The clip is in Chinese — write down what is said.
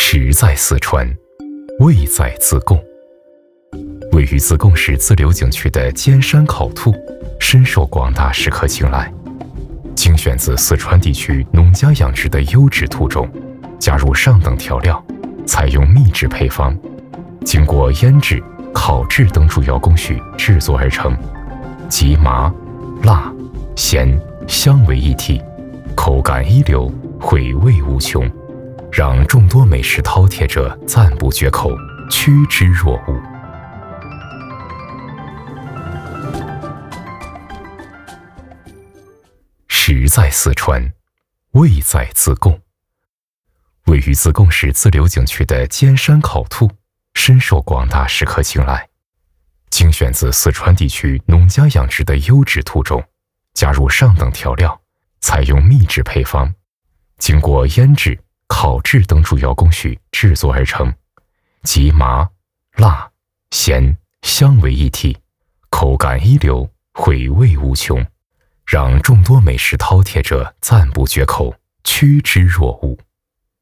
食在四川，味在自贡。位于自贡市自流景区的尖山烤兔，深受广大食客青睐。精选自四川地区农家养殖的优质兔种，加入上等调料，采用秘制配方，经过腌制、烤制等主要工序制作而成，集麻、辣、咸、香为一体，口感一流，回味无穷，让众多美食饕餮者赞不绝口，趋之若鹜。食在四川，味在自贡。位于自贡市自流景区的尖山烤兔，深受广大食客青睐。精选自四川地区农家养殖的优质兔种，加入上等调料，采用秘制配方，经过腌制、烤制等主要工序制作而成，集麻、辣、咸、香为一体，口感一流，回味无穷，让众多美食饕餮者赞不绝口，趋之若鹜。